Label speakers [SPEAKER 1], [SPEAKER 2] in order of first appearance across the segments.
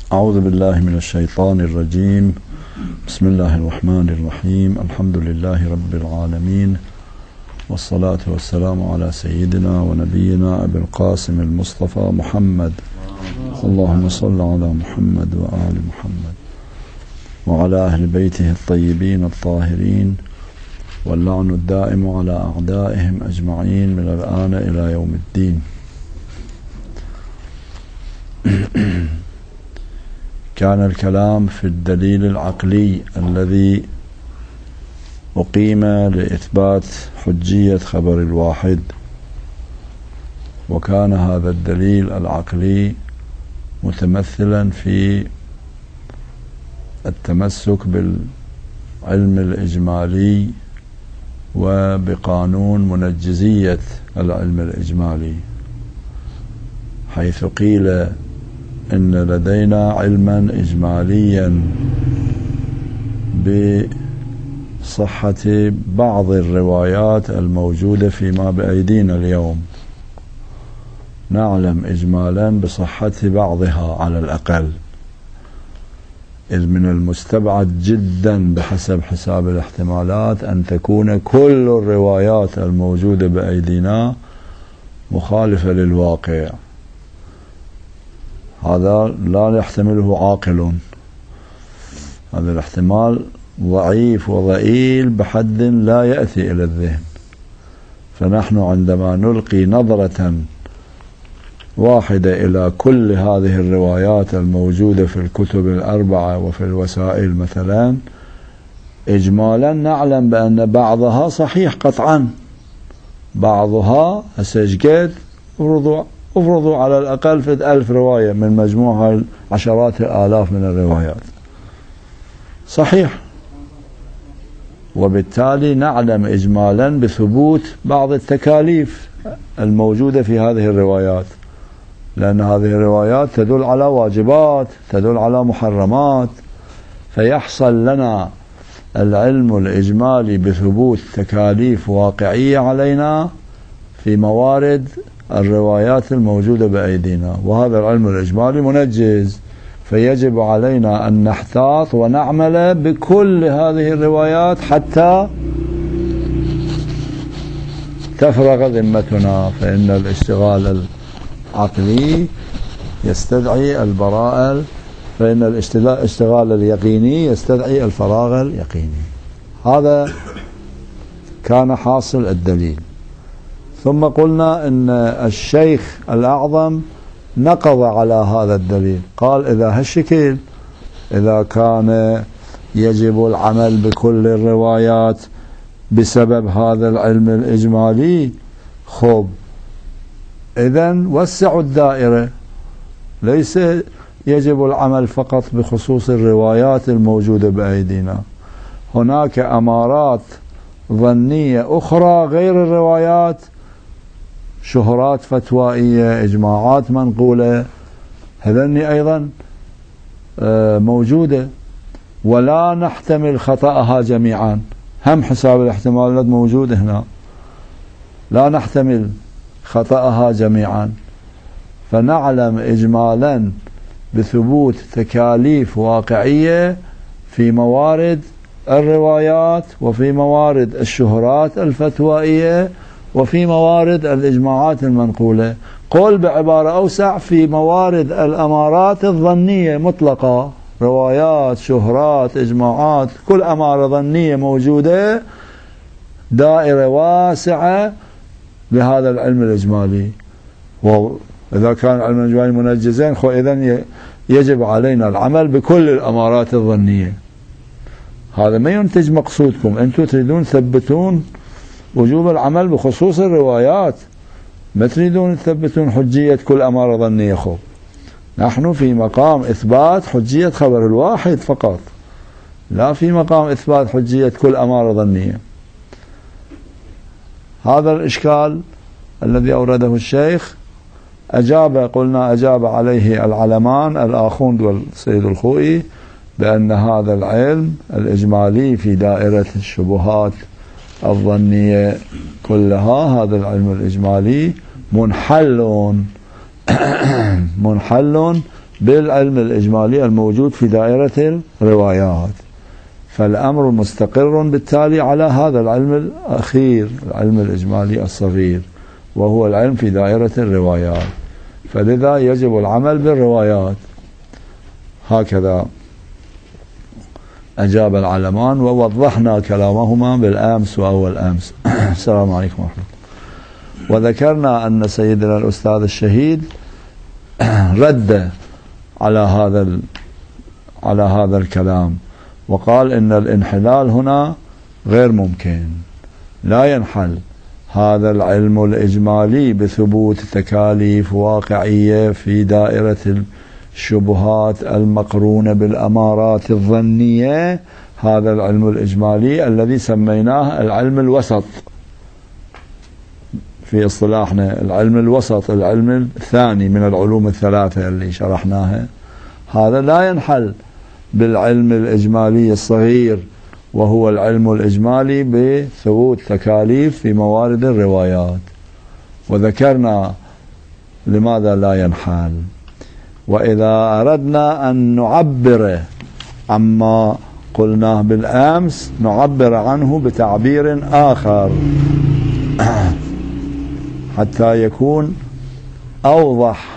[SPEAKER 1] أعوذ بالله من الشيطان الرجيم. بسم الله الرحمن الرحيم. الحمد لله رب العالمين، والصلاة والسلام على سيدنا ونبينا أبي القاسم المصطفى محمد. اللهم صل على محمد وآل محمد وعلى أهل بيته الطيبين الطاهرين، واللعن الدائم على أعدائهم أجمعين من الآن إلى يوم الدين. كان الكلام في الدليل العقلي الذي أقيم لإثبات حجية خبر الواحد، وكان هذا الدليل العقلي متمثلا في التمسك بالعلم الإجمالي وبقانون منجزية العلم الإجمالي، حيث قيل إن لدينا علما إجماليا بصحة بعض الروايات الموجودة فيما بأيدينا اليوم، نعلم إجمالا بصحة بعضها على الأقل، إذ من المستبعد جدا بحسب حساب الاحتمالات أن تكون كل الروايات الموجودة بأيدينا مخالفة للواقع. هذا لا يحتمله عاقل، هذا الاحتمال ضعيف وضئيل بحد لا يأتي إلى الذهن. فنحن عندما نلقي نظرة واحدة إلى كل هذه الروايات الموجودة في الكتب الأربعة وفي الوسائل مثلا، إجمالا نعلم بأن بعضها صحيح قطعا، بعضها هسجد افرضوا على الأقل في 1000 رواية من مجموعة عشرات الآلاف من الروايات صحيح، وبالتالي نعلم إجمالا بثبوت بعض التكاليف الموجودة في هذه الروايات، لأن هذه الروايات تدل على واجبات، تدل على محرمات، فيحصل لنا العلم الإجمالي بثبوت تكاليف واقعية علينا في موارد الروايات الموجودة بأيدينا، وهذا العلم الإجمالي منجز، فيجب علينا أن نحتاط ونعمل بكل هذه الروايات حتى تفرغ ذمتنا، فإن الاشتغال العقلي يستدعي البراءة، فإن الاشتغال اليقيني يستدعي الفراغ اليقيني. هذا كان حاصل الدليل. ثم قلنا إن الشيخ الأعظم نقض على هذا الدليل، قال إذا هالشكل، إذا كان يجب العمل بكل الروايات بسبب هذا العلم الإجمالي، خب إذن وسعوا الدائرة، ليس يجب العمل فقط بخصوص الروايات الموجودة بأيدينا، هناك أمارات ظنية أخرى غير الروايات، شهرات فتوائية، إجماعات منقولة، هذني أيضا موجودة، ولا نحتمل خطأها جميعا، هم حساب الاحتمالات موجود هنا، لا نحتمل خطأها جميعا، فنعلم إجمالا بثبوت تكاليف واقعية في موارد الروايات، وفي موارد الشهرات الفتوائية، وفي موارد الإجماعات المنقولة. قول بعبارة أوسع، في موارد الأمارات الظنية مطلقة، روايات، شهرات، إجماعات، كل أمارة ظنية موجودة، دائرة واسعة لهذا العلم الإجمالي. وإذا كان العلم الإجمالي منجزين، إذن يجب علينا العمل بكل الأمارات الظنية. هذا ما ينتج مقصودكم، أنتم تريدون تثبتون وجوب العمل بخصوص الروايات، ما تريدون تثبتون حجية كل أمارة ظنية. خب نحن في مقام إثبات حجية خبر الواحد فقط، لا في مقام إثبات حجية كل أمارة ظنية. هذا الإشكال الذي أورده الشيخ قلنا أجاب عليه العلمان الآخوند والسيد الخوئي بأن هذا العلم الإجمالي في دائرة الشبهات الظنية كلها، هذا العلم الإجمالي منحل بالعلم الإجمالي الموجود في دائرة الروايات، فالأمر مستقر بالتالي على هذا العلم الأخير، العلم الإجمالي الصغير، وهو العلم في دائرة الروايات، فلذا يجب العمل بالروايات. هكذا أجاب العلمان، ووضحنا كلامهما بالأمس وأول أمس. السلام عليكم ورحمة الله. وذكرنا أن سيدنا الأستاذ الشهيد رد على هذا الكلام، وقال إن الانحلال هنا غير ممكن، لا ينحل هذا العلم الإجمالي بثبوت تكاليف واقعية في دائرة الشبهات المقرونة بالأمارات الظنية، هذا العلم الإجمالي الذي سميناه العلم الوسط في اصطلاحنا، العلم الوسط، العلم الثاني من العلوم الثلاثة اللي شرحناها، هذا لا ينحل بالعلم الإجمالي الصغير، وهو العلم الإجمالي بثبوت تكاليف في موارد الروايات. وذكرنا لماذا لا ينحل. وإذا أردنا أن نعبر عما قلناه بالأمس نعبر عنه بتعبير آخر حتى يكون أوضح،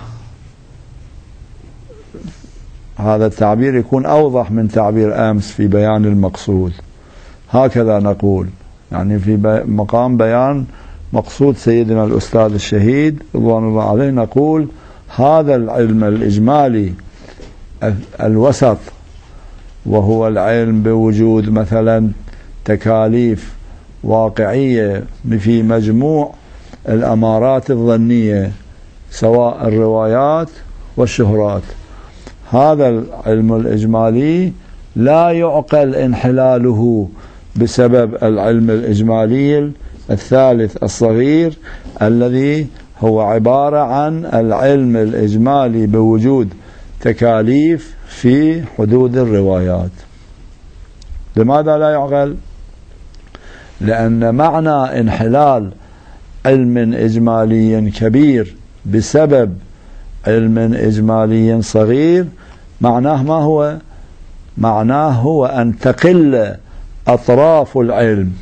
[SPEAKER 1] هذا التعبير يكون أوضح من تعبير أمس في بيان المقصود. هكذا نقول، يعني في مقام بيان مقصود سيدنا الأستاذ الشهيد رضوان الله عليه، نقول هذا العلم الإجمالي الوسط، وهو العلم بوجود مثلا تكاليف واقعية في مجموع الأمارات الظنية سواء الروايات والشهرات، هذا العلم الإجمالي لا يعقل انحلاله بسبب العلم الإجمالي الثالث الصغير الذي هو عبارة عن العلم الإجمالي بوجود تكاليف في حدود الروايات. لماذا لا يعقل؟ لأن معنى انحلال علم إجمالي كبير بسبب علم إجمالي صغير معناه ما هو؟ معناه هو أن تقل أطراف العلم،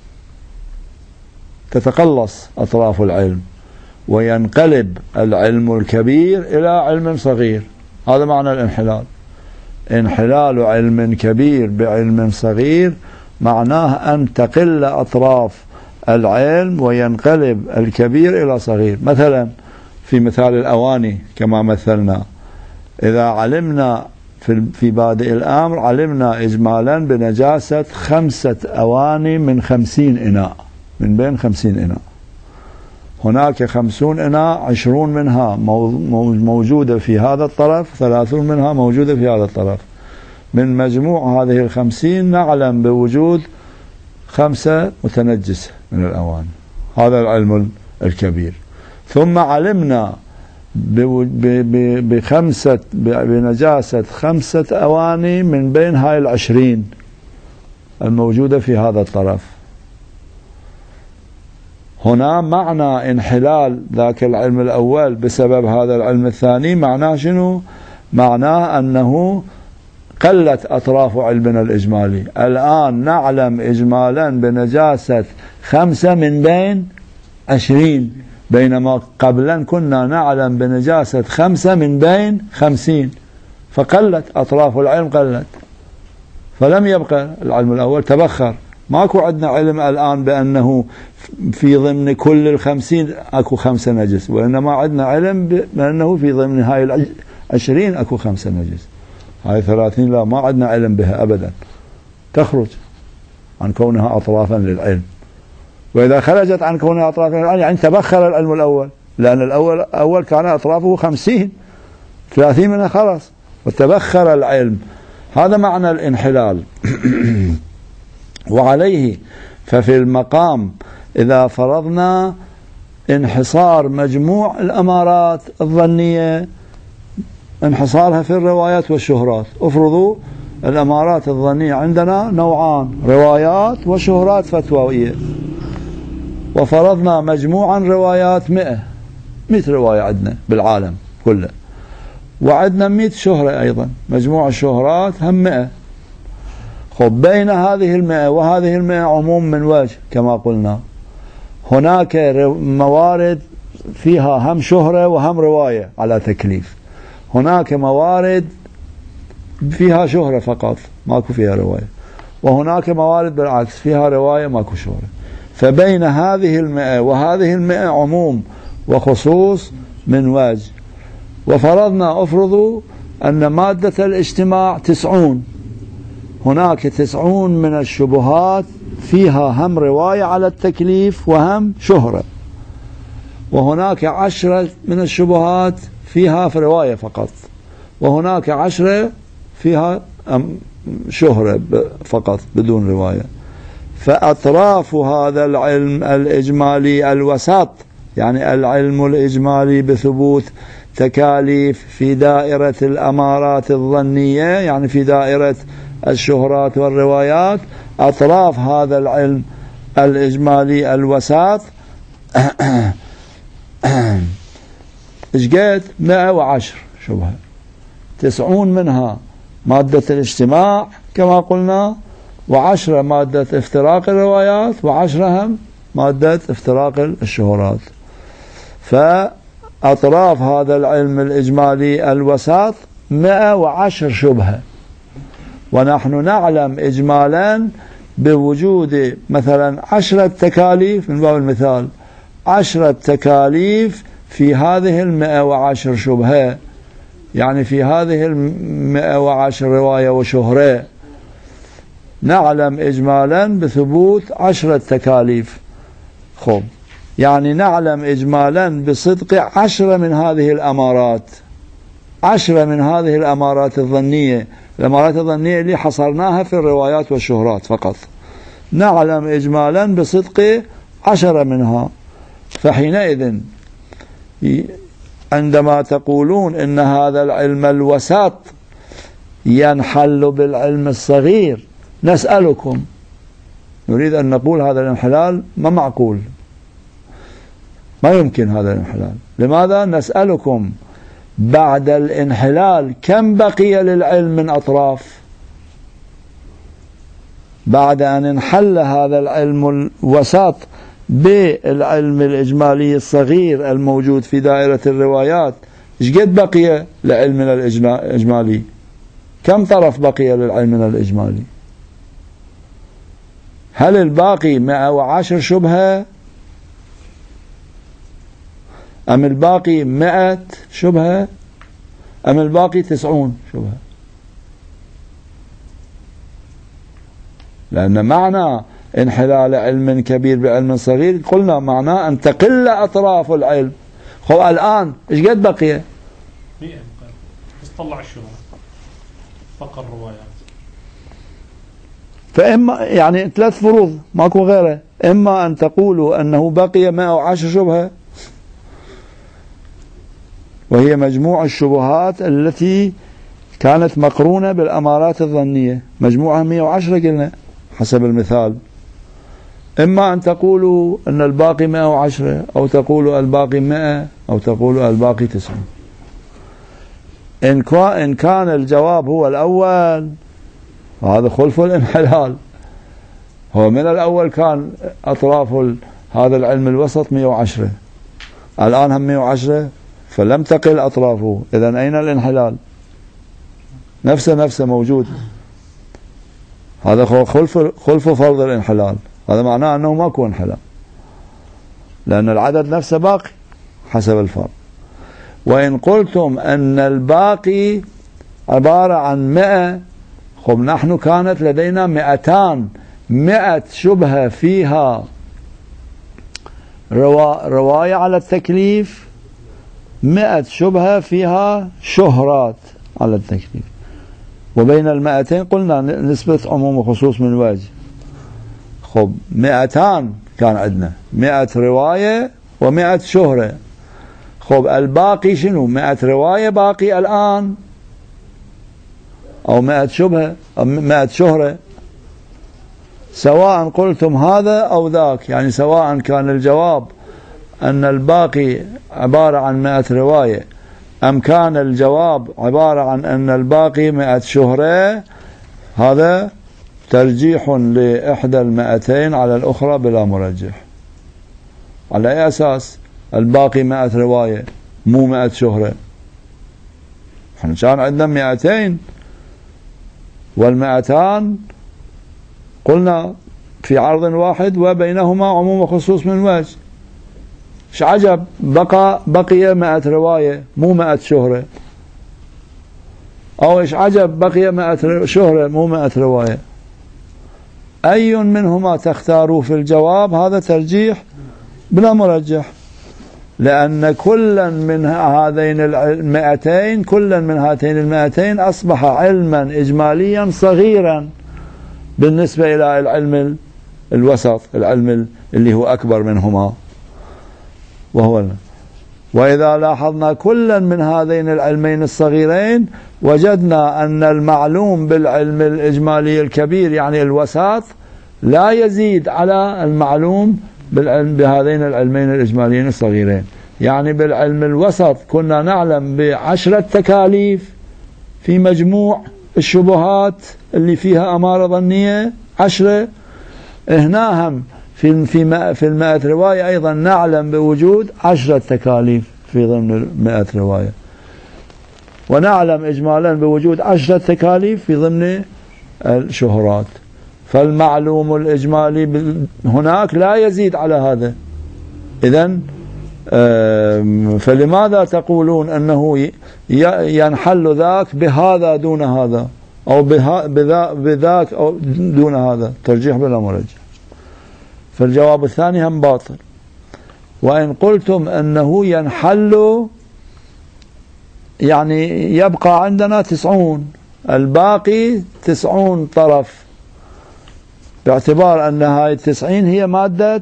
[SPEAKER 1] تتقلص أطراف العلم، وينقلب العلم الكبير إلى علم صغير. هذا معنى الانحلال. انحلال علم كبير بعلم صغير معناه أن تقل أطراف العلم وينقلب الكبير إلى صغير. مثلا في مثال الأواني كما مثلنا، إذا علمنا في بادئ الأمر علمنا إجمالا بنجاسة 5 أواني من 50 إناء، من بين 50 إناء، هناك 50 إناء 20 منها موجودة في هذا الطرف، 30 منها موجودة في هذا الطرف، من مجموع هذه 50 نعلم بوجود 5 متنجسة من الأواني، هذا العلم الكبير. ثم علمنا بنجاسة 5 أواني من بين هاي 20 الموجودة في هذا الطرف. هنا معنى انحلال ذاك العلم الأول بسبب هذا العلم الثاني معناه شنو؟ معناه أنه قلت أطراف علمنا الإجمالي. الآن نعلم إجمالا بنجاسة 5 من بين 20، بينما قبلا كنا نعلم بنجاسة 5 من بين 50، فقلت أطراف العلم، قلت، فلم يبقى العلم الأول، تبخر. ماكو عندنا علم الآن بأنه في ضمن كل 50 أكو 5 نجس، وإنما عندنا علم بأنه في ضمن هاي 20 أكو 5 نجس. هاي 30 لا، ما عندنا علم بها أبدا، تخرج عن كونها أطرافا للعلم. وإذا خرجت عن كونها أطرافا للعلم يعني تبخر العلم الأول، لأن الأول كان أطرافه 50، 30 منها خلاص، وتبخر العلم. هذا معنى الانحلال. وعليه ففي المقام إذا فرضنا انحصار مجموع الأمارات الظنية، انحصارها في الروايات والشهرات، افرضوا الأمارات الظنية عندنا نوعان، روايات وشهرات فتوائية، وفرضنا مجموعا روايات 100 رواية عندنا بالعالم كله، وعندنا 100 شهرة أيضا، مجموع الشهرات هم 100. خب بين هذه 100 وهذه 100 عموم من وجه كما قلنا. هناك موارد فيها هم شهرة وهم رواية على تكليف، هناك موارد فيها شهرة فقط ماكو فيها رواية، وهناك موارد بالعكس فيها رواية ماكو شهرة. فبين هذه 100 وهذه 100 عموم وخصوص من وجه. وفرضنا افرضوا أن مادة الاجتماع 90، هناك 90 من الشبهات فيها هم رواية على التكليف وهم شهرة، وهناك 10 من الشبهات فيها في رواية فقط، وهناك 10 فيها شهرة فقط بدون رواية. فأطراف هذا العلم الإجمالي الوسط، يعني العلم الإجمالي بثبوت تكاليف في دائرة الأمارات الظنية، يعني في دائرة الشهرات والروايات، أطراف هذا العلم الإجمالي الوسط إشقيت 110 شبهة، 90 منها مادة الاجتماع كما قلنا، و10 مادة افتراق الروايات، و10 هم مادة افتراق الشهرات. فأطراف هذا العلم الإجمالي الوسط 110 شبهة. ونحن نعلم إجمالا بوجود مثلا 10 تكاليف، من باب المثال 10 تكاليف في هذه 110 شبهة، يعني في هذه 110 رواية وشهرة نعلم إجمالا بثبوت 10 تكاليف. خب يعني نعلم إجمالا بصدق 10 من هذه الأمارات، 10 من هذه الأمارات الظنية، الأمارات الظنية اللي حصرناها في الروايات والشهرات فقط، نعلم إجمالا بصدق 10 منها. فحينئذ عندما تقولون إن هذا العلم الوسط ينحل بالعلم الصغير، نسألكم، نريد أن نقول هذا الانحلال ما معقول، ما يمكن هذا الانحلال. لماذا؟ نسألكم بعد الانحلال كم بقي للعلم من أطراف؟ بعد أن انحل هذا العلم الوسط بالعلم الإجمالي الصغير الموجود في دائرة الروايات، ايش قد بقي لعلمنا الإجمالي؟ كم طرف بقي للعلمنا الإجمالي؟ هل الباقي 110 شبهة أم الباقي 100 شبهة أم الباقي 90 شبهة؟ لأن معنى انحلال علم كبير بعلم صغير قلنا معناه أن تقل أطراف العلم. هو الآن إيش قد بقي؟
[SPEAKER 2] 100 بس طلع الشهرة فقط الروايات.
[SPEAKER 1] فإما يعني 3 فروض ماكو غيره، إما أن تقولوا أنه بقي 110 شبهة وهي مجموع الشبهات التي كانت مقرونة بالأمارات الظنية، مجموعها 110 قلنا حسب المثال، إما أن تقولوا أن الباقي 110 أو تقولوا الباقي 100 أو تقولوا الباقي 90. إن كان الجواب هو الأول هذا خلف الانحلال. هو من الأول كان أطراف هذا العلم الوسط 110، الآن هم 110 فلم تقل أطرافه، إذن أين الانحلال؟ نفسه موجود. هذا خلف فرض الانحلال، هذا معناه أنه ماكو انحلال لأن العدد نفسه باقي حسب الفرض. وإن قلتم أن الباقي عبارة عن 100، خب نحن كانت لدينا 100 شبهة فيها رواية على التكليف، 100 شبهة فيها شهرات على التكليف، وبين 200 قلنا نسبة عموم وخصوص من وجه. خب 200 كان عندنا 100 رواية و100 شهرة. خب الباقي شنو؟ 100 رواية باقي الآن أو 100 شبهة أو 100 شهرة، سواء قلتم هذا أو ذاك، يعني سواء كان الجواب أن الباقي عبارة عن 100 رواية أم كان الجواب عبارة عن أن الباقي 100 شهرة، هذا ترجيح لإحدى 200 على الأخرى بلا مرجح. على أي أساس الباقي 100 رواية مو 100 شهرة؟ احنا كان عندنا 200 وال200 قلنا في عرض واحد وبينهما عموم وخصوص من وجه. ايش عجب بقي 100 رواية مو 100 شهرة، أو إيش عجب بقي 100 شهرة مو 100 رواية؟ أي منهما تختاروا في الجواب؟ هذا ترجيح بلا مرجح، لأن كلا من هذين 200 كلا من هاتين 200 أصبح علما إجماليا صغيرا بالنسبة إلى العلم الوسط، العلم اللي هو أكبر منهما وهو وإذا لاحظنا كلا من هذين العلمين الصغيرين وجدنا أن المعلوم بالعلم الإجمالي الكبير يعني الوسط لا يزيد على المعلوم بالعلم بهذين العلمين الإجماليين الصغيرين. يعني بالعلم الوسط كنا نعلم ب10 تكاليف في مجموع الشبهات اللي فيها أمارة ظنية 10، هنا هم في 100 رواية أيضا نعلم بوجود 10 تكاليف في ضمن 100 رواية، ونعلم إجمالا بوجود 10 تكاليف في ضمن الشهرات. فالمعلوم الإجمالي هناك لا يزيد على هذا. إذن فلماذا تقولون أنه ينحل ذاك بهذا دون هذا، أو بذاك أو دون هذا؟ ترجيح بلا مرجح. فالجواب الثاني هم باطل. وإن قلتم أنه ينحل يعني يبقى عندنا 90، الباقي 90 طرف، باعتبار أن هاي 90 هي مادة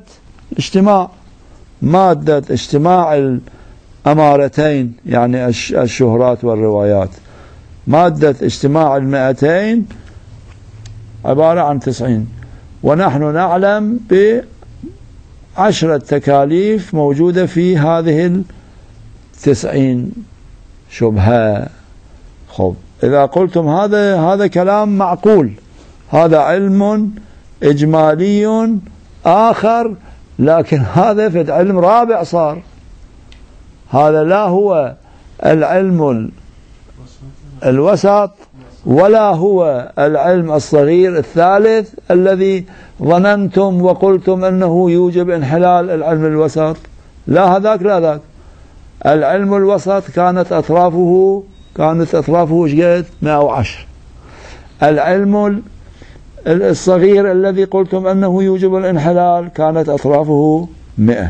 [SPEAKER 1] اجتماع الأمارتين يعني الشهرات والروايات. مادة اجتماع 200 عبارة عن 90، ونحن نعلم ب10 تكاليف موجودة في هذه 90 شبهة. خب إذا قلتم هذا كلام معقول، هذا علم إجمالي آخر، لكن هذا في علم رابع صار. هذا لا هو العلم الوسط ولا هو العلم الصغير الثالث الذي ظننتم وقلتم أنه يوجب انحلال العلم الوسط. لا هذاك لا ذاك. العلم الوسط كانت أطرافه شقد 110. العلم الصغير الذي قلتم أنه يوجب الانحلال كانت أطرافه 100.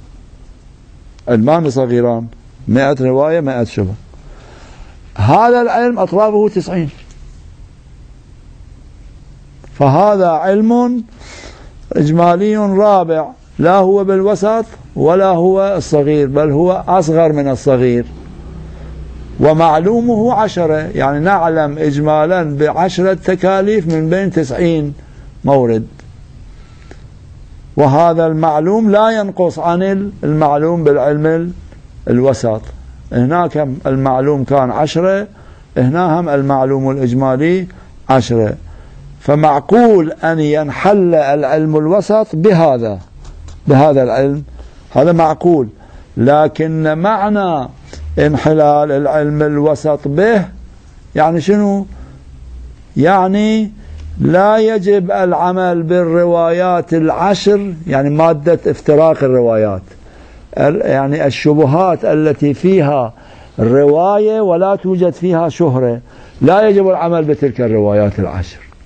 [SPEAKER 1] علمان صغيران 100 رواية 100 شبه. هذا العلم أطرافه 90. فهذا علم إجمالي رابع، لا هو بالوسط ولا هو الصغير، بل هو أصغر من الصغير، ومعلومه 10. يعني نعلم إجمالا ب10 تكاليف من بين 90 مورد، وهذا المعلوم لا ينقص عن المعلوم بالعلم الوسط. هناك المعلوم كان 10، هنا هم المعلوم الإجمالي 10. فمعقول أن ينحل العلم الوسط بهذا العلم، هذا معقول. لكن معنى انحلال العلم الوسط به يعني شنو؟ يعني لا يجب العمل بالروايات 10، يعني مادة افتراق الروايات، يعني الشبهات التي فيها الرواية ولا توجد فيها شهرة، لا يجب العمل بتلك الروايات 10،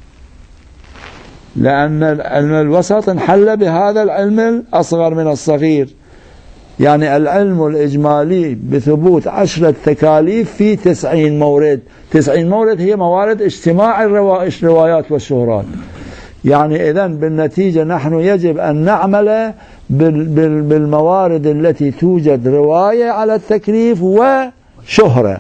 [SPEAKER 1] لأن العلم الوسط انحل بهذا العلم الأصغر من الصغير. يعني العلم الإجمالي بثبوت 10 تكاليف في 90 مورد. 90 مورد هي موارد اجتماع الروايات والشهرات. يعني إذن بالنتيجة نحن يجب أن نعمل بالموارد التي توجد رواية على التكليف وشهرة،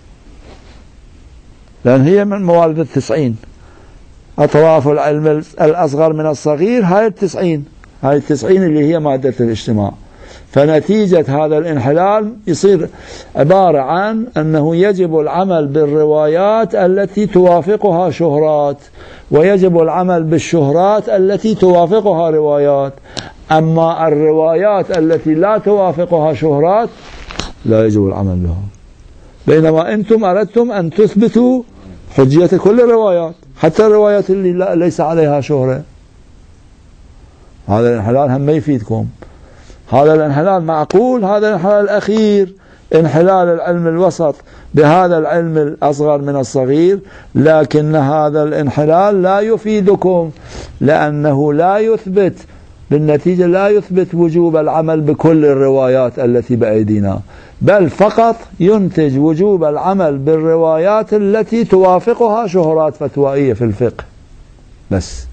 [SPEAKER 1] لأن هي من موارد 90. أطراف العلم الأصغر من الصغير هاي 90 اللي هي مادة الاجتماع. فنتيجة هذا الانحلال يصير عبارة عن أنه يجب العمل بالروايات التي توافقها شهرات، ويجب العمل بالشهرات التي توافقها روايات. أما الروايات التي لا توافقها شهرات لا يجب العمل بها، بينما أنتم أردتم أن تثبتوا حجية كل الروايات حتى الروايات اللي ليس عليها شهرة. هذا الانحلال هم ما يفيدكم. هذا الانحلال معقول، هذا الانحلال الأخير انحلال العلم الوسط بهذا العلم الأصغر من الصغير، لكن هذا الانحلال لا يفيدكم، لأنه لا يثبت بالنتيجة لا يثبت وجوب العمل بكل الروايات التي بأيدينا، بل فقط ينتج وجوب العمل بالروايات التي توافقها شهرات فتوائية في الفقه بس،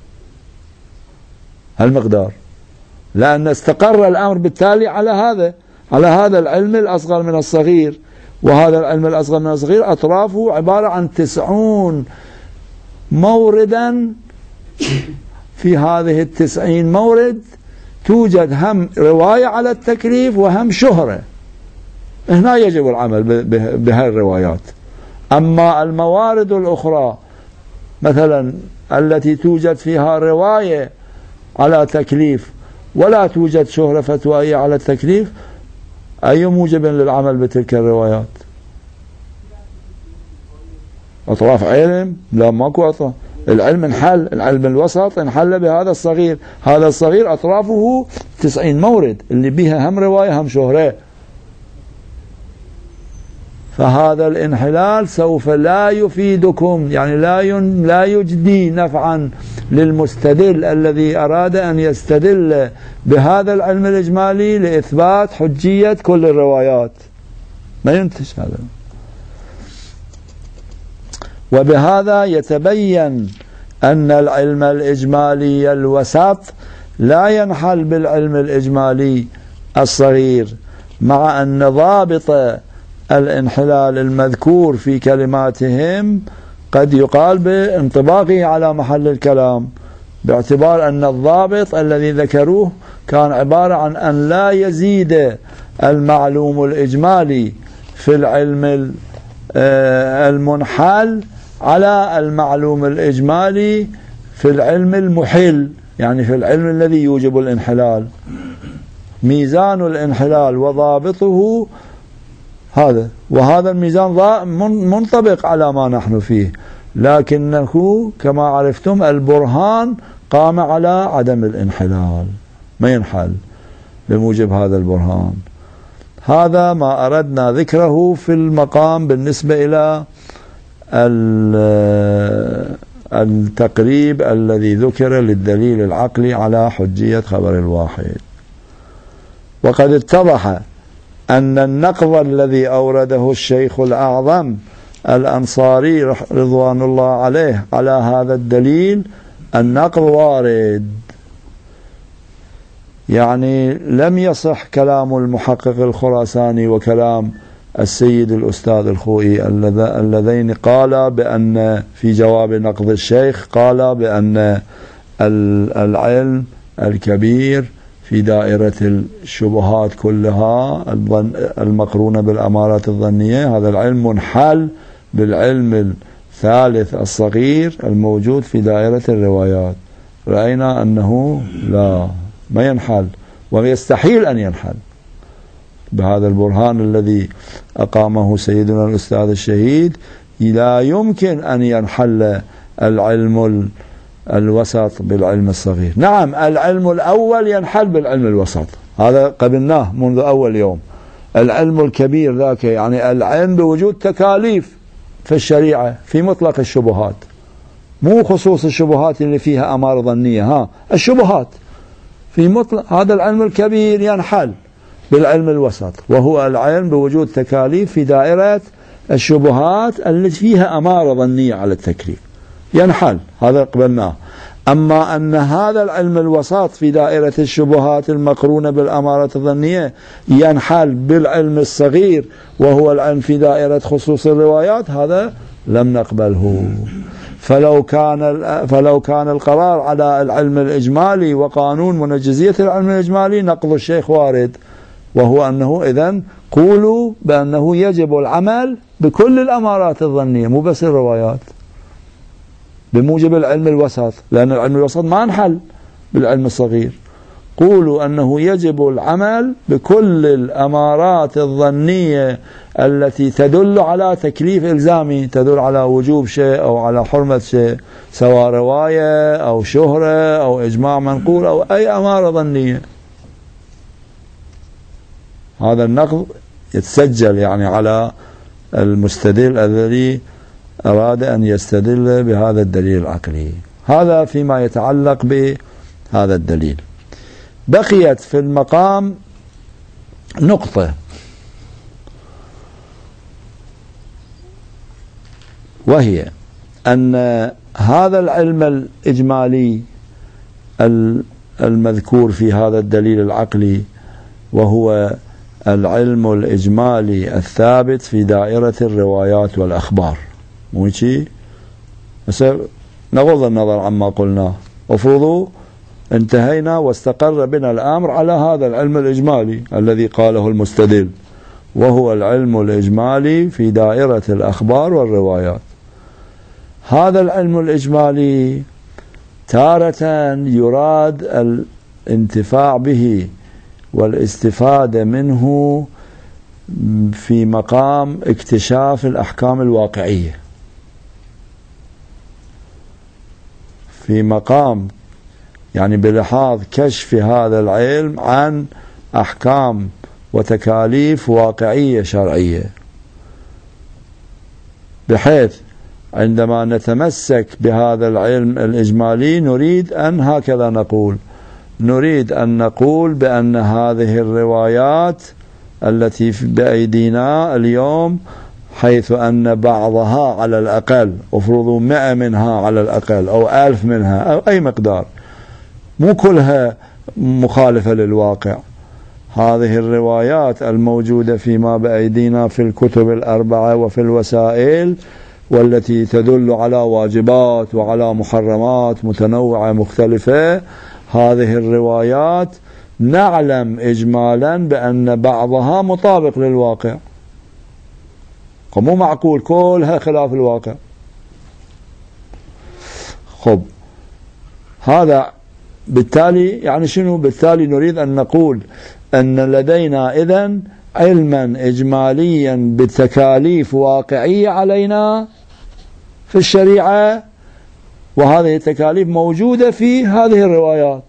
[SPEAKER 1] هالمقدار. لأن استقر الأمر بالتالي على هذا العلم الأصغر من الصغير، وهذا العلم الأصغر من الصغير أطرافه عبارة عن 90 موردا. في هذه 90 مورد توجد هم رواية على التكليف وهم شهرة، هنا يجب العمل بهذه الروايات. أما الموارد الأخرى مثلا التي توجد فيها رواية على تكليف ولا توجد شهرة فتوائية على التكليف، أي موجب للعمل بتلك الروايات؟ أطراف علم؟ لا، ماكو أطراف. العلم انحل، العلم الوسط انحل بهذا الصغير. هذا الصغير أطرافه 90 مورد اللي بها هم رواية هم شهرة. فهذا الانحلال سوف لا يفيدكم، يعني لا يجدي نفعا للمستدل الذي أراد أن يستدل بهذا العلم الإجمالي لإثبات حجية كل الروايات، ما ينتج هذا. وبهذا يتبين أن العلم الإجمالي الوسط لا ينحل بالعلم الإجمالي الصغير، مع أن ضابط الانحلال المذكور في كلماتهم قد يقال بانطباقه على محل الكلام، باعتبار أن الضابط الذي ذكروه كان عبارة عن أن لا يزيد المعلوم الإجمالي في العلم المنحل على المعلوم الإجمالي في العلم المحل، يعني في العلم الذي يوجب الانحلال. ميزان الانحلال وضابطه هذا، وهذا الميزان منطبق على ما نحن فيه، لكنه كما عرفتم البرهان قام على عدم الانحلال، ما ينحل بموجب هذا البرهان. هذا ما أردنا ذكره في المقام بالنسبة إلى التقريب الذي ذكر للدليل العقلي على حجية خبر الواحد. وقد اتضح أن النقض الذي أورده الشيخ الأعظم الأنصاري رضوان الله عليه على هذا الدليل النقض وارد، يعني لم يصح كلام المحقق الخراساني وكلام السيد الأستاذ الخوئي اللذين قالا بأن في جواب نقض الشيخ قالا بأن العلم الكبير في دائرة الشبهات كلها المقرونة بالأمارات الظنية، هذا العلم منحل بالعلم الثالث الصغير الموجود في دائرة الروايات. رأينا أنه لا، ما ينحل ويستحيل أن ينحل بهذا البرهان الذي أقامه سيدنا الأستاذ الشهيد. لا يمكن أن ينحل العلم الوسط بالعلم الصغير. نعم العلم الأول ينحل بالعلم الوسط، هذا قبلناه منذ أول يوم. العلم الكبير ذاك يعني العلم بوجود تكاليف في الشريعة في مطلق الشبهات، مو خصوص الشبهات اللي فيها أمارة ظنية، الشبهات في مطلق. هذا العلم الكبير ينحل بالعلم الوسط، وهو العلم بوجود تكاليف في دائرة الشبهات التي فيها أمارة ظنية على التكليف، ينحل، هذا قبلناه. أما أن هذا العلم الوسط في دائرة الشبهات المقرونة بالأمارة الظنية ينحل بالعلم الصغير وهو العلم في دائرة خصوص الروايات، هذا لم نقبله. فلو كان القرار على العلم الإجمالي وقانون منجزية العلم الإجمالي نقض الشيخ وارد، وهو أنه إذن قولوا بأنه يجب العمل بكل الأمارات الظنية مو بس الروايات، بموجب العلم الوسط، لأن العلم الوسط ما انحل بالعلم الصغير. قولوا أنه يجب العمل بكل الأمارات الظنية التي تدل على تكليف إلزامي، تدل على وجوب شيء أو على حرمة شيء، سواء رواية أو شهرة أو إجماع منقول أو أي أمارة ظنية. هذا النقض يتسجل يعني على المستدل الذي أراد أن يستدل بهذا الدليل العقلي. هذا فيما يتعلق بهذا الدليل. بقيت في المقام نقطة، وهي أن هذا العلم الإجمالي المذكور في هذا الدليل العقلي، وهو العلم الإجمالي الثابت في دائرة الروايات والأخبار، مو شيء؟ نغض النظر عما قلناه، افرضوا انتهينا واستقر بنا الأمر على هذا العلم الإجمالي الذي قاله المستدل، وهو العلم الإجمالي في دائرة الأخبار والروايات. هذا العلم الإجمالي تارة يراد الانتفاع به والاستفادة منه في مقام اكتشاف الأحكام الواقعية، في مقام يعني بلحاظ كشف هذا العلم عن أحكام وتكاليف واقعية شرعية، بحيث عندما نتمسك بهذا العلم الإجمالي نريد أن هكذا نقول، نريد أن نقول بأن هذه الروايات التي بأيدينا اليوم، حيث أن بعضها على الأقل افرضوا 100 منها على الأقل أو 1000 منها أو أي مقدار، مو كلها مخالفة للواقع. هذه الروايات الموجودة فيما بأيدينا في الكتب الأربعة وفي الوسائل، والتي تدل على واجبات وعلى محرمات متنوعة مختلفة، هذه الروايات نعلم إجمالا بأن بعضها مطابق للواقع، مو معقول كلها خلاف الواقع. خب هذا بالتالي يعني شنو؟ بالتالي نريد أن نقول أن لدينا إذن علما إجماليا بتكاليف واقعية علينا في الشريعة، وهذه التكاليف موجودة في هذه الروايات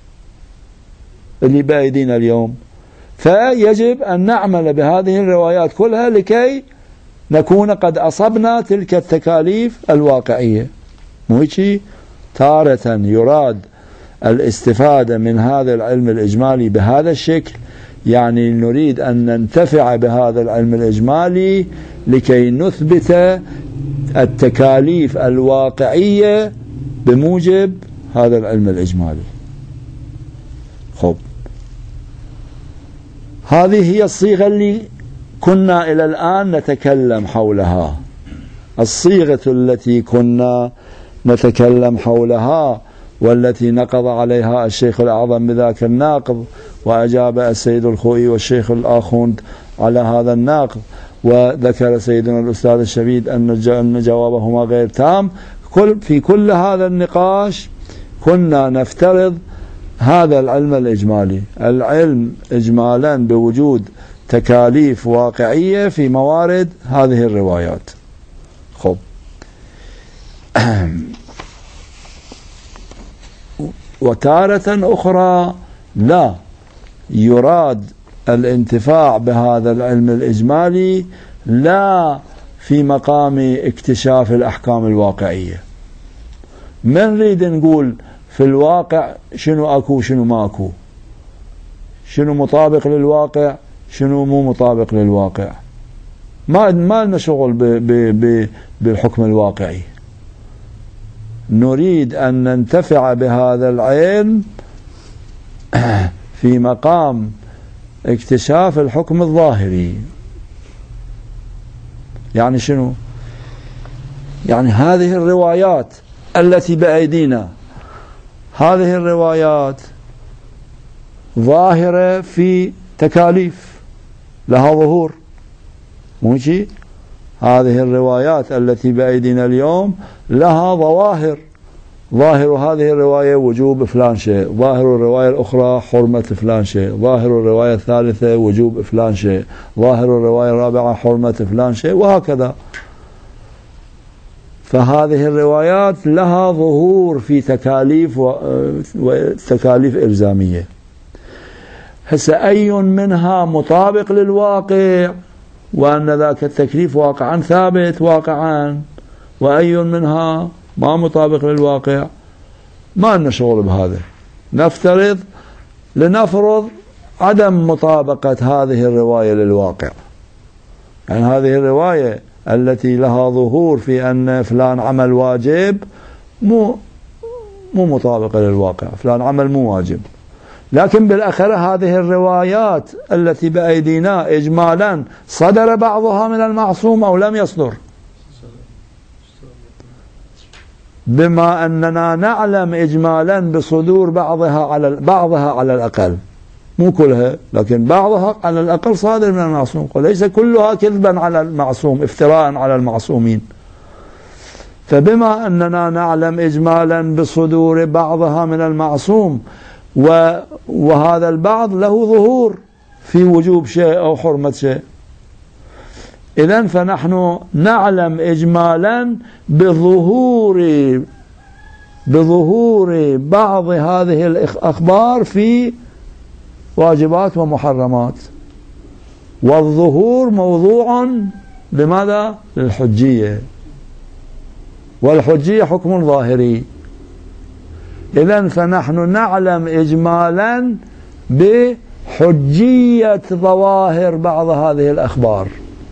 [SPEAKER 1] اللي بأيدينا اليوم، فيجب أن نعمل بهذه الروايات كلها لكي نكون قد أصبنا تلك التكاليف الواقعية. مو هيك؟ تارة يراد الاستفادة من هذا العلم الإجمالي بهذا الشكل، يعني نريد أن ننتفع بهذا العلم الإجمالي لكي نثبت التكاليف الواقعية بموجب هذا العلم الإجمالي. خب هذه هي الصيغة اللي كنا إلى الآن نتكلم حولها، الصيغة التي كنا نتكلم حولها والتي نقض عليها الشيخ الأعظم بذاك الناقض، وأجاب السيد الخوئي والشيخ الآخوند على هذا الناقض، وذكر سيدنا الأستاذ الشبيد أن جوابهما غير تام. في كل هذا النقاش كنا نفترض هذا العلم الإجمالي، العلم إجمالا بوجود تكاليف واقعية في موارد هذه الروايات. خب وتارة أخرى لا يراد الانتفاع بهذا العلم الإجمالي لا في مقام اكتشاف الأحكام الواقعية. ما نريد نقول في الواقع شنو أكو شنو ما أكو، شنو مطابق للواقع شنو مو مطابق للواقع، ما لنا شغل بالحكم الواقعي. نريد أن ننتفع بهذا العلم في مقام اكتشاف الحكم الظاهري. يعني شنو؟ يعني هذه الروايات التي بأيدينا، هذه الروايات ظاهرة في تكاليف لها ظهور، مو شيء؟ هذه الروايات التي بأيدينا اليوم لها ظواهر، ظاهر هذه الرواية وجوب فلان شيء، ظاهر الرواية الأخرى حرمة فلان شيء، ظاهر الرواية الثالثة وجوب فلان شيء، ظاهر الرواية الرابعة حرمة فلان شيء، وهكذا. فهذه الروايات لها ظهور في تكاليف وتكاليف إلزامية. هسه أي منها مطابق للواقع وأن ذاك التكليف واقعا ثابت واقعا، وأي منها ما مطابق للواقع، ما لنا شغل بهذا. نفترض لنفرض عدم مطابقة هذه الرواية للواقع، يعني هذه الرواية التي لها ظهور في أن فلان عمل واجب مو مطابقة للواقع، فلان عمل مو واجب. لكن بالأخير هذه الروايات التي بأيدينا إجمالا صدر بعضها من المعصوم أو لم يصدر، بما أننا نعلم إجمالا بصدور بعضها على الأقل، مو كلها لكن بعضها على الأقل صادر من المعصوم، وليس كلها كذبا على المعصوم افتراء على المعصومين. فبما أننا نعلم إجمالا بصدور بعضها من المعصوم وهذا البعض له ظهور في وجوب شيء أو حرمة شيء، إذن فنحن نعلم إجمالا بظهور بعض هذه الأخبار في واجبات ومحرمات، والظهور موضوع لماذا؟ للحجية، والحجية حكم ظاهري. إذن فنحن نعلم إجمالا بحجية ظواهر بعض هذه الأخبار.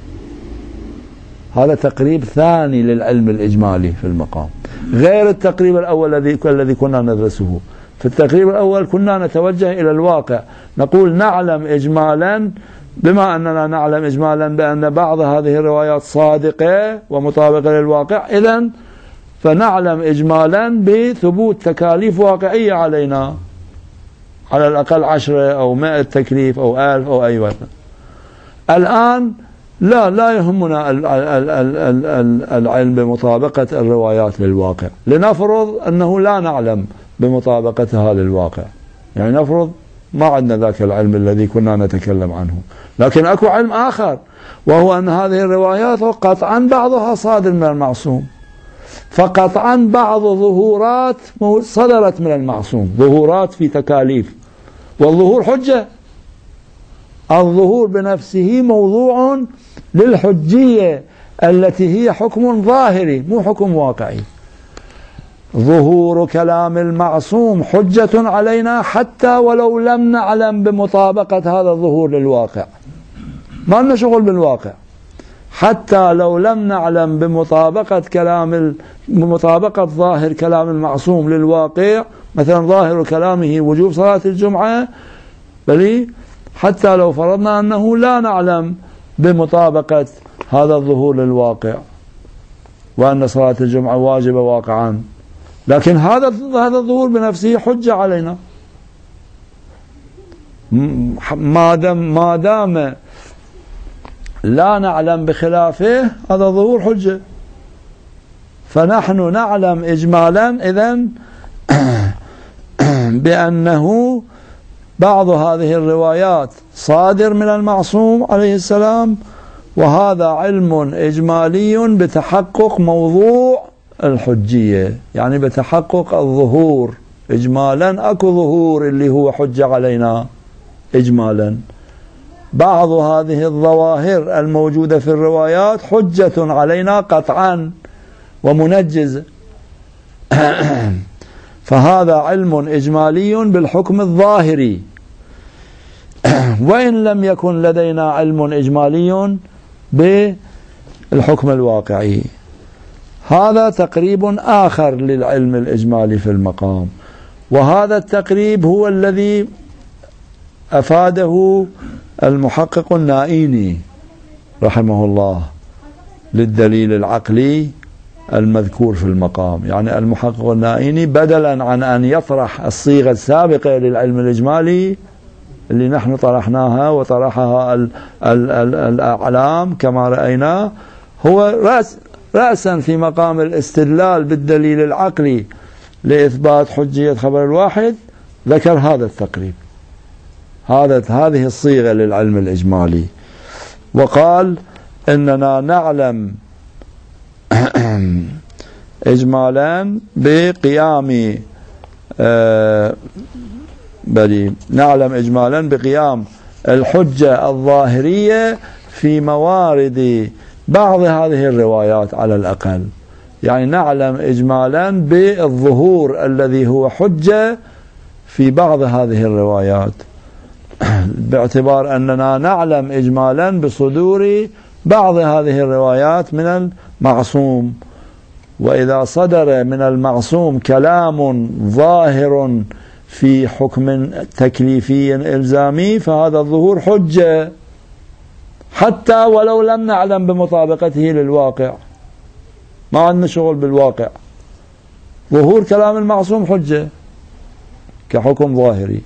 [SPEAKER 1] هذا تقريب ثاني للعلم الإجمالي في المقام، غير التقريب الأول الذي كنا ندرسه. في التقريب الأول كنا نتوجه إلى الواقع، نقول نعلم إجمالا، بما أننا نعلم إجمالا بأن بعض هذه الروايات صادقة ومطابقة للواقع، إذن فنعلم إجمالا بثبوت تكاليف واقعية علينا، على الأقل 10 أو 100 تكليف أو 1000 أو أي وقت. الآن لا يهمنا العلم بمطابقة الروايات للواقع، لنفرض أنه لا نعلم بمطابقتها للواقع، يعني نفرض ما عندنا ذاك العلم الذي كنا نتكلم عنه، لكن أكو علم آخر، وهو أن هذه الروايات قطعا بعضها صادر من المعصوم، فقطعا بعض ظهورات صدرت من المعصوم، ظهورات في تكاليف، والظهور حجة، الظهور بنفسه موضوع للحجية التي هي حكم ظاهري مو حكم واقعي. ظهور كلام المعصوم حجة علينا حتى ولو لم نعلم بمطابقة هذا الظهور للواقع، ما لنا شغل بالواقع، حتى لو لم نعلم بمطابقة ظاهر كلام المعصوم للواقع، مثلا ظاهر كلامه وجوب صلاة الجمعة، بل حتى لو فرضنا أنه لا نعلم بمطابقة هذا الظهور للواقع وأن صلاة الجمعة واجبة واقعا، لكن هذا الظهور بنفسه حجة علينا، ما دام لا نعلم بخلافه هذا ظهور حجة. فنحن نعلم إجمالا إذن بأنه بعض هذه الروايات صادر من المعصوم عليه السلام، وهذا علم إجمالي بتحقق موضوع الحجية، يعني بتحقق الظهور إجمالا. أكو ظهور اللي هو حجة علينا إجمالا، بعض هذه الظواهر الموجودة في الروايات حجة علينا قطعا ومنجز. فهذا علم إجمالي بالحكم الظاهري، وإن لم يكن لدينا علم إجمالي بالحكم الواقعي. هذا تقريب آخر للعلم الإجمالي في المقام، وهذا التقريب هو الذي أفاده المحقق النائيني رحمه الله للدليل العقلي المذكور في المقام. يعني المحقق النائيني بدلا عن أن يطرح الصيغة السابقة للعلم الإجمالي اللي نحن طرحناها وطرحها الأعلام كما رأينا، هو رأسا في مقام الاستدلال بالدليل العقلي لإثبات حجية خبر الواحد ذكر هذا التقريب، هذه الصيغة للعلم الإجمالي، وقال إننا نعلم إجمالا بقيام نعلم إجمالا بقيام الحجة الظاهرية في موارد بعض هذه الروايات على الأقل. يعني نعلم إجمالا بالظهور الذي هو حجة في بعض هذه الروايات، باعتبار أننا نعلم إجمالا بصدور بعض هذه الروايات من المعصوم. وإذا صدر من المعصوم كلام ظاهر في حكم تكليفي إلزامي فهذا الظهور حجة حتى ولو لم نعلم بمطابقته للواقع، ما عندنا شغل بالواقع، ظهور كلام المعصوم حجة كحكم ظاهري.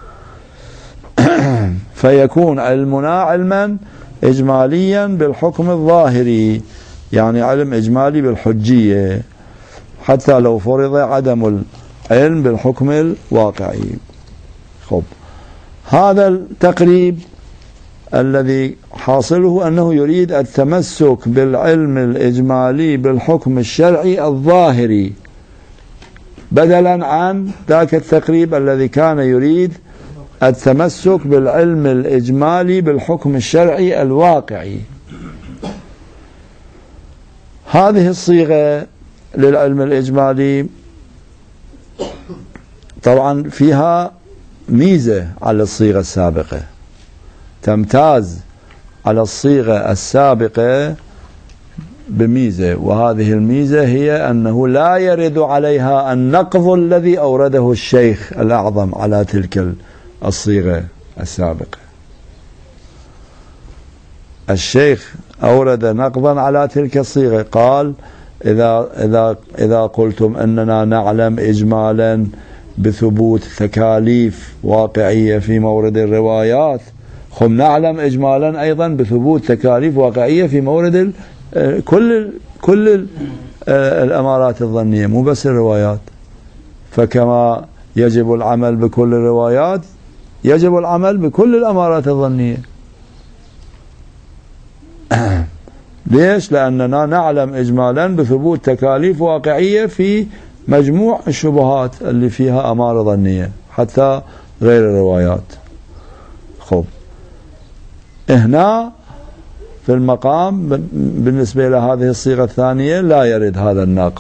[SPEAKER 1] فيكون علمنا علما إجماليا بالحكم الظاهري، يعني علم إجمالي بالحجية حتى لو فرض عدم العلم بالحكم الواقعي. خب، هذا التقريب الذي حاصله أنه يريد التمسك بالعلم الإجمالي بالحكم الشرعي الظاهري بدلا عن ذاك التقريب الذي كان يريد التمسك بالعلم الإجمالي بالحكم الشرعي الواقعي. هذه الصيغة للعلم الإجمالي طبعا فيها ميزة على الصيغة السابقة، تمتاز على الصيغة السابقة بميزة، وهذه الميزة هي أنه لا يرد عليها النقض الذي أورده الشيخ الأعظم على تلك الصيغة السابقة. الشيخ أورد نقضا على تلك الصيغة، قال إذا قلتم أننا نعلم إجمالا بثبوت تكاليف واقعية في مورد الروايات، هم نعلم إجمالا أيضا بثبوت تكاليف واقعية في مورد كل الأمارات الظنية، مو بس الروايات. فكما يجب العمل بكل الروايات يجب العمل بكل الأمارات الظنية. ليش؟ لأننا نعلم إجمالا بثبوت تكاليف واقعية في مجموع الشبهات اللي فيها أمارة ظنية حتى غير الروايات. خب، هنا في المقام بالنسبة لهذه الصيغة الثانية لا يرد هذا النقض،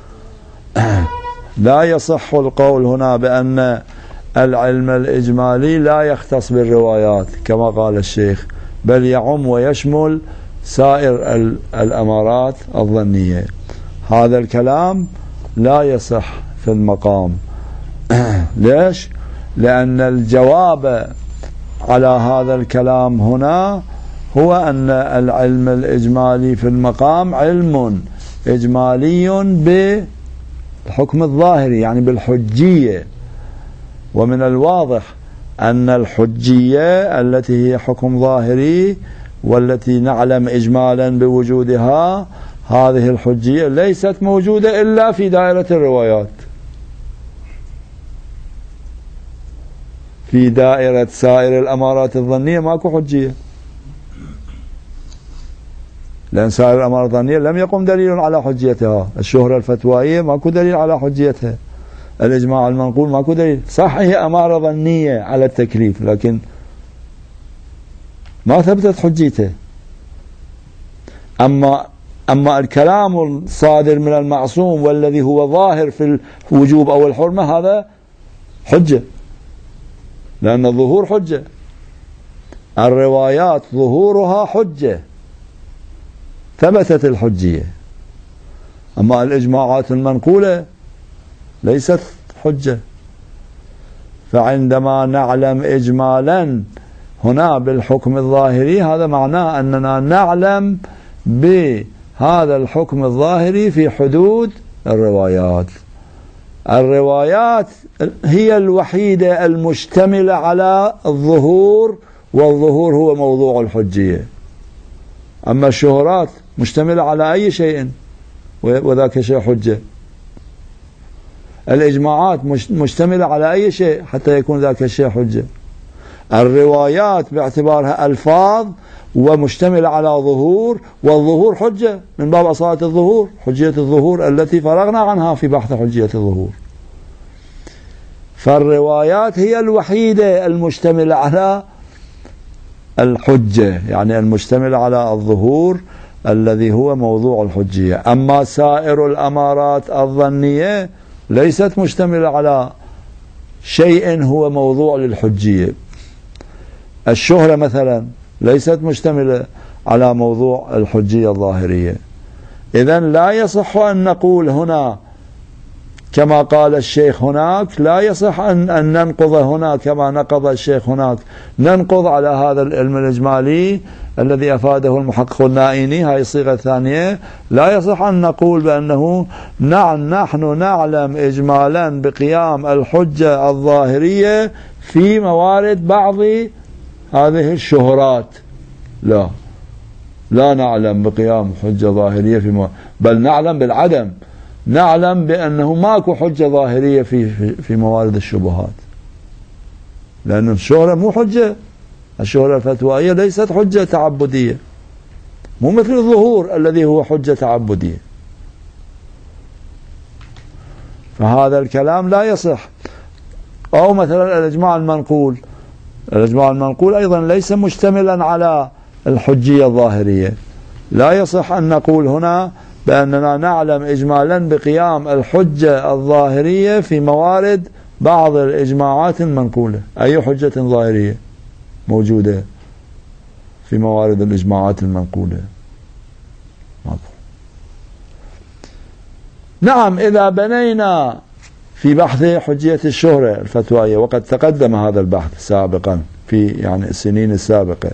[SPEAKER 1] لا يصح القول هنا بأن العلم الإجمالي لا يختص بالروايات كما قال الشيخ، بل يعم ويشمل سائر الأمارات الظنية. هذا الكلام لا يصح في المقام. ليش؟ لأن الجواب على هذا الكلام هنا هو أن العلم الإجمالي في المقام علم إجمالي بالحكم الظاهري، يعني بالحجية. ومن الواضح أن الحجية التي هي حكم ظاهري والتي نعلم إجمالا بوجودها، هذه الحجية ليست موجودة إلا في دائرة الروايات. في دائرة سائر الأمارات الظنية ماكو حجية، لأن سائر الأمارات الظنية لم يقم دليل على حجيتها. الشهرة الفتوائية ماكو دليل على حجيتها، الإجماع المنقول ماكو دليل. صح هي أمارة ظنية على التكليف لكن ما ثبتت حجيته. أما الكلام الصادر من المعصوم والذي هو ظاهر في الوجوب أو الحرمة هذا حجة، لأن الظهور حجة. الروايات ظهورها حجة، ثبتت الحجية. أما الإجماعات المنقولة ليست حجة. فعندما نعلم إجمالا هنا بالحكم الظاهري، هذا معناه أننا نعلم هذا الحكم الظاهري في حدود الروايات. الروايات هي الوحيدة المشتملة على الظهور، والظهور هو موضوع الحجية. أما الشهرات مشتملة على أي شيء وذاك شيء حجة. الإجماعات مشتملة على أي شيء حتى يكون ذاك الشيء حجة. الروايات باعتبارها ألفاظ ومشتملة على ظهور، والظهور حجة من باب أصالة الظهور، حجية الظهور التي فرغنا عنها في بحث حجية الظهور. فالروايات هي الوحيدة المشتملة على الحجة، يعني المشتملة على الظهور الذي هو موضوع الحجية. أما سائر الأمارات الظنية ليست مشتملة على شيء هو موضوع للحجية. الشهرة مثلا ليست مشتملة على موضوع الحجية الظاهرية. إذن لا يصح أن نقول هنا كما قال الشيخ هناك، لا يصح أن ننقض هنا كما نقض الشيخ هناك، ننقض على هذا العلم الإجمالي الذي أفاده المحقق النائيني. هاي الصيغة الثانية. لا يصح أن نقول بأنه نحن نعلم إجمالا بقيام الحجة الظاهرية في موارد بعض هذه الشهرات. لا نعلم بقيام حجة ظاهرية في بل نعلم بالعدم، نعلم بأنه ماكو حجة ظاهرية في موارد الشبهات، لأن الشهرة مو حجة. الشهرة الفتوائية ليست حجة تعبدية، مو مثل الظهور الذي هو حجة تعبدية. فهذا الكلام لا يصح. أو مثلا الإجماع المنقول، الإجماع المنقول أيضا ليس مشتملا على الحجية الظاهرية. لا يصح أن نقول هنا بأننا نعلم إجمالا بقيام الحجة الظاهرية في موارد بعض الإجماعات المنقولة. أي حجة ظاهرية موجودة في موارد الإجماعات المنقولة؟ نعم، إذا بنينا في بحث حجية الشهرة الفتوائية، وقد تقدم هذا البحث سابقا في السنين السابقة،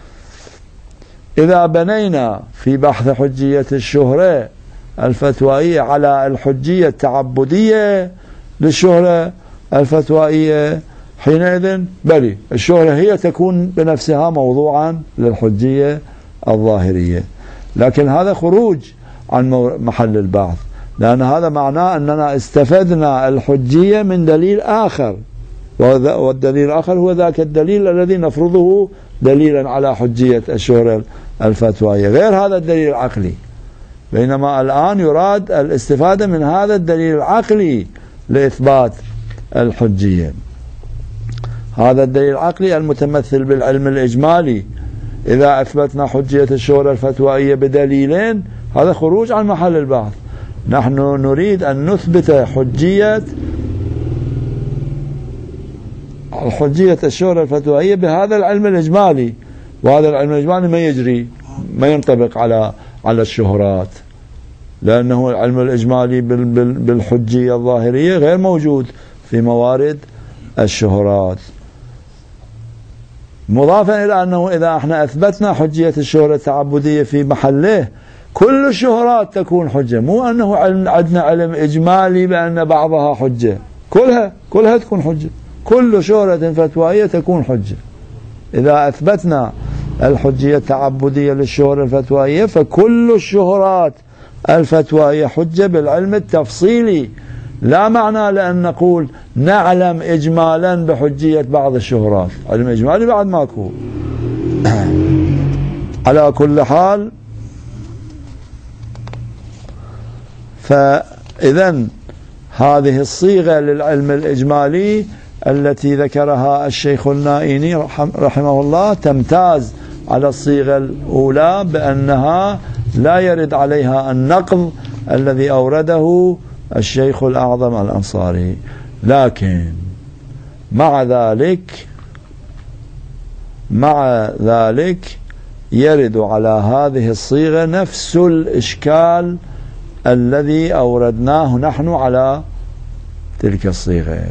[SPEAKER 1] إذا بنينا في بحث حجية الشهرة الفتوائية على الحجية التعبدية للشهرة الفتوائية، حينئذ بلي الشهرة هي تكون بنفسها موضوعا للحجية الظاهرية. لكن هذا خروج عن محل البحث، لأن هذا معناه أننا استفدنا الحجية من دليل آخر، والدليل الآخر هو ذاك الدليل الذي نفرضه دليلا على حجية الشهرة الفتوائية، غير هذا الدليل العقلي. بينما الآن يراد الاستفادة من هذا الدليل العقلي لإثبات الحجية. هذا الدليل العقلي المتمثل بالعلم الإجمالي، إذا أثبتنا حجية الشهرة الفتوائية بدليلين، هذا خروج عن محل البحث. نحن نريد أن نثبت حجية الشهرة الفتوائية بهذا العلم الإجمالي، وهذا العلم الإجمالي ما يجري، ما ينطبق على الشهرات، لأنه العلم الإجمالي بالحجية الظاهرية غير موجود في موارد الشهرات. مضافا إلى أنه إذا احنا أثبتنا حجية الشهرة التعبدية في محله، كل الشهرات تكون حجة، مو أنه عندنا علم إجمالي بأن بعضها حجة، كلها تكون حجة، كل شهرة فتوائية تكون حجة. إذا أثبتنا الحجية التعبدية للشهرة الفتوائية، فكل الشهرات الفتوائية حجة بالعلم التفصيلي. لا معنى لأن نقول نعلم إجمالا بحجية بعض الشهرات، علم إجمالي بعد ماكو. على كل حال، فإذن هذه الصيغة للعلم الإجمالي التي ذكرها الشيخ النائيني رحمه الله تمتاز على الصيغة الأولى بأنها لا يرد عليها النقض الذي أورده الشيخ الأعظم الأنصاري. لكن مع ذلك يرد على هذه الصيغة نفس الإشكال الذي أوردناه نحن على تلك الصيغة،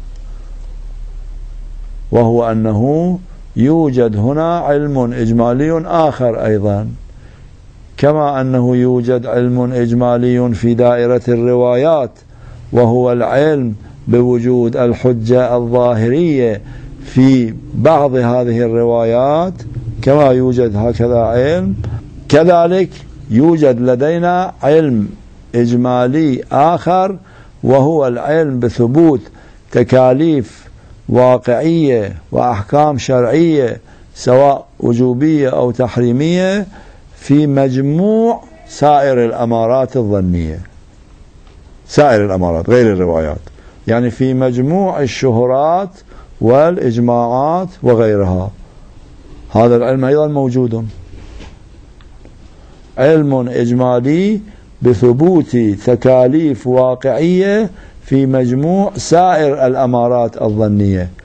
[SPEAKER 1] وهو أنه يوجد هنا علم إجمالي آخر أيضا كما أنه يوجد علم إجمالي في دائرة الروايات وهو العلم بوجود الحجة الظاهرية في بعض هذه الروايات، كما يوجد هكذا علم، كذلك يوجد لدينا علم إجمالي آخر وهو العلم بثبوت تكاليف واقعية وأحكام شرعية سواء وجوبية أو تحريمية في مجموع سائر الأمارات الظنية، سائر الأمارات غير الروايات، يعني في مجموع الشهرات والإجماعات وغيرها. هذا العلم أيضا موجود، علم إجمالي بثبوت تكاليف واقعية في مجموع سائر الأمارات الظنية.